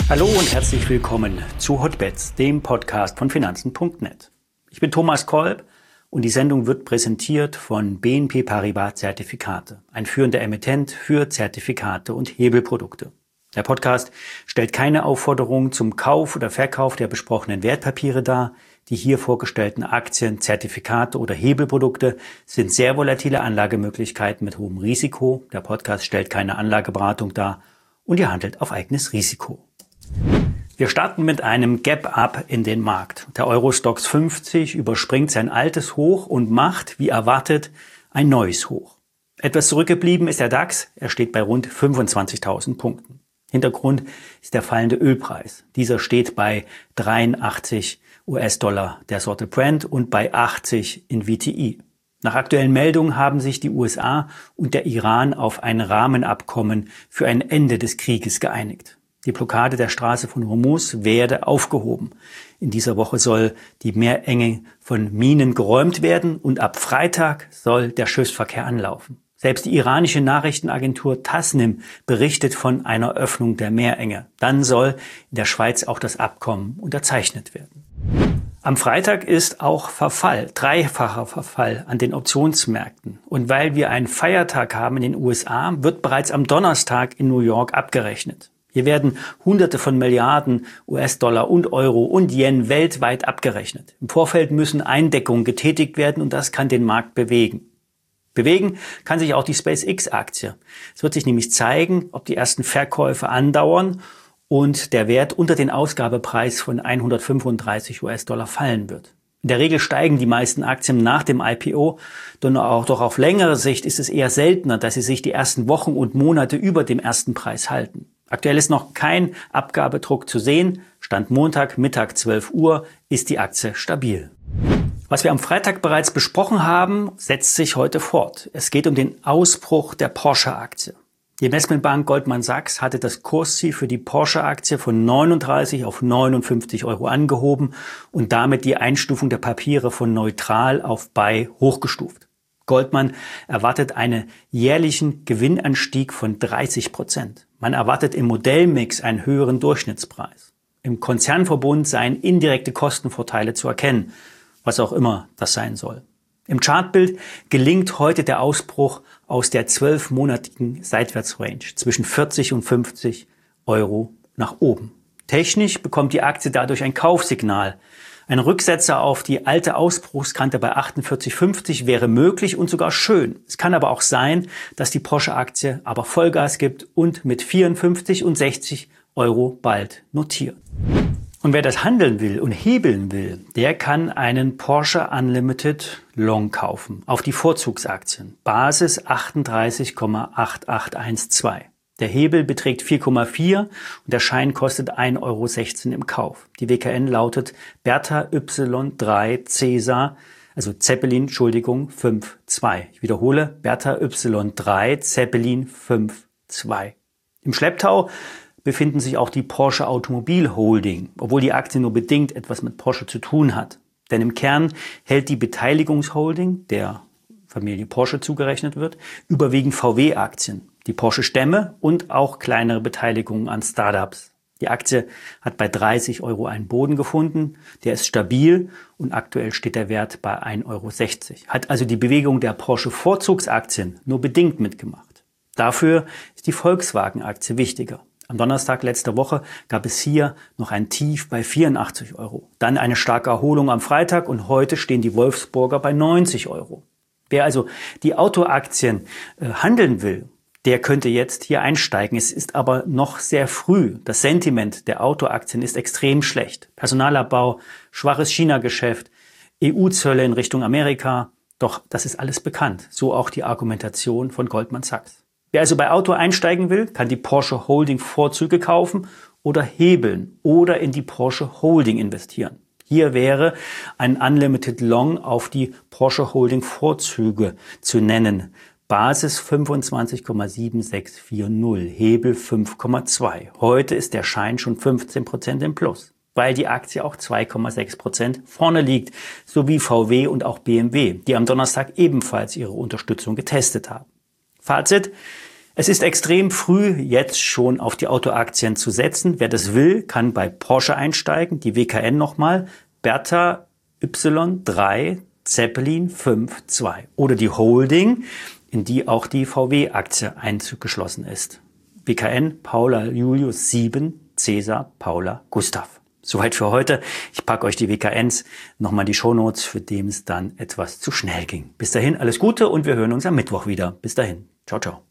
Hallo und herzlich willkommen zu Hotbets, dem Podcast von Finanzen.net. Ich bin Thomas Kolb und die Sendung wird präsentiert von BNP Paribas Zertifikate, ein führender Emittent für Zertifikate und Hebelprodukte. Der Podcast stellt keine Aufforderung zum Kauf oder Verkauf der besprochenen Wertpapiere dar. Die hier vorgestellten Aktien, Zertifikate oder Hebelprodukte sind sehr volatile Anlagemöglichkeiten mit hohem Risiko. Der Podcast stellt keine Anlageberatung dar und ihr handelt auf eigenes Risiko. Wir starten mit einem Gap-Up in den Markt. Der Euro-Stoxx 50 überspringt sein altes Hoch und macht, wie erwartet, ein neues Hoch. Etwas zurückgeblieben ist der DAX. Er steht bei rund 25.000 Punkten. Hintergrund ist der fallende Ölpreis. Dieser steht bei 83 US-Dollar der Sorte Brent und bei 80 in WTI. Nach aktuellen Meldungen haben sich die USA und der Iran auf ein Rahmenabkommen für ein Ende des Krieges geeinigt. Die Blockade der Straße von Hormuz werde aufgehoben. In dieser Woche soll die Meerenge von Minen geräumt werden und ab Freitag soll der Schiffsverkehr anlaufen. Selbst die iranische Nachrichtenagentur Tasnim berichtet von einer Öffnung der Meerenge. Dann soll in der Schweiz auch das Abkommen unterzeichnet werden. Am Freitag ist auch Verfall, dreifacher Verfall an den Optionsmärkten. Und weil wir einen Feiertag haben in den USA, wird bereits am Donnerstag in New York abgerechnet. Hier werden Hunderte von Milliarden US-Dollar und Euro und Yen weltweit abgerechnet. Im Vorfeld müssen Eindeckungen getätigt werden und das kann den Markt bewegen. Bewegen kann sich auch die SpaceX-Aktie. Es wird sich nämlich zeigen, ob die ersten Verkäufe andauern und der Wert unter den Ausgabepreis von 135 US-Dollar fallen wird. In der Regel steigen die meisten Aktien nach dem IPO, doch auf längere Sicht ist es eher seltener, dass sie sich die ersten Wochen und Monate über dem ersten Preis halten. Aktuell ist noch kein Abgabedruck zu sehen. Stand Montag, Mittag 12 Uhr, ist die Aktie stabil. Was wir am Freitag bereits besprochen haben, setzt sich heute fort. Es geht um den Ausbruch der Porsche-Aktie. Die Investmentbank Goldman Sachs hatte das Kursziel für die Porsche-Aktie von 39 auf 59 Euro angehoben und damit die Einstufung der Papiere von neutral auf Buy hochgestuft. Goldman erwartet einen jährlichen Gewinnanstieg von 30%. Man erwartet im Modellmix einen höheren Durchschnittspreis. Im Konzernverbund seien indirekte Kostenvorteile zu erkennen, was auch immer das sein soll. Im Chartbild gelingt heute der Ausbruch aus der 12-monatigen Seitwärtsrange zwischen 40 und 50 Euro nach oben. Technisch bekommt die Aktie dadurch ein Kaufsignal. Ein Rücksetzer auf die alte Ausbruchskante bei 48,50 wäre möglich und sogar schön. Es kann aber auch sein, dass die Porsche-Aktie aber Vollgas gibt und mit 54 und 60 Euro bald notiert. Und wer das handeln will und hebeln will, der kann einen Porsche Unlimited Long kaufen auf die Vorzugsaktien. Basis 38,8812. Der Hebel beträgt 4,4 und der Schein kostet 1,16 Euro im Kauf. Die WKN lautet Bertha Y3 Cäsar, also Zeppelin, 5-2. Ich wiederhole, Bertha Y3 Zeppelin 5-2. Im Schlepptau befinden sich auch die Porsche Automobil Holding, obwohl die Aktie nur bedingt etwas mit Porsche zu tun hat. Denn im Kern hält die Beteiligungsholding, der Familie Porsche zugerechnet wird, überwiegend VW-Aktien, die Porsche-Stämme und auch kleinere Beteiligungen an Startups. Die Aktie hat bei 30 Euro einen Boden gefunden, der ist stabil und aktuell steht der Wert bei 1,60 Euro. Hat also die Bewegung der Porsche-Vorzugsaktien nur bedingt mitgemacht. Dafür ist die Volkswagen-Aktie wichtiger. Am Donnerstag letzter Woche gab es hier noch ein Tief bei 84 Euro. Dann eine starke Erholung am Freitag und heute stehen die Wolfsburger bei 90 Euro. Wer also die Autoaktien handeln will, der könnte jetzt hier einsteigen. Es ist aber noch sehr früh. Das Sentiment der Autoaktien ist extrem schlecht. Personalabbau, schwaches China-Geschäft, EU-Zölle in Richtung Amerika. Doch das ist alles bekannt. So auch die Argumentation von Goldman Sachs. Wer also bei Auto einsteigen will, kann die Porsche Holding Vorzüge kaufen oder hebeln oder in die Porsche Holding investieren. Hier wäre ein Unlimited Long auf die Porsche Holding Vorzüge zu nennen. Basis 25,7640, Hebel 5,2. Heute ist der Schein schon 15% im Plus, weil die Aktie auch 2,6% vorne liegt, sowie VW und auch BMW, die am Donnerstag ebenfalls ihre Unterstützung getestet haben. Fazit: Es ist extrem früh, jetzt schon auf die Autoaktien zu setzen. Wer das will, kann bei Porsche einsteigen. Die WKN nochmal. Bertha Y3 Zeppelin 5-2. Oder die Holding, in die auch die VW-Aktie eingeschlossen ist. WKN Paula Julius 7 Cäsar Paula Gustav. Soweit für heute. Ich packe euch die WKNs nochmal in die Shownotes, für dem es dann etwas zu schnell ging. Bis dahin alles Gute und wir hören uns am Mittwoch wieder. Bis dahin. Ciao, ciao.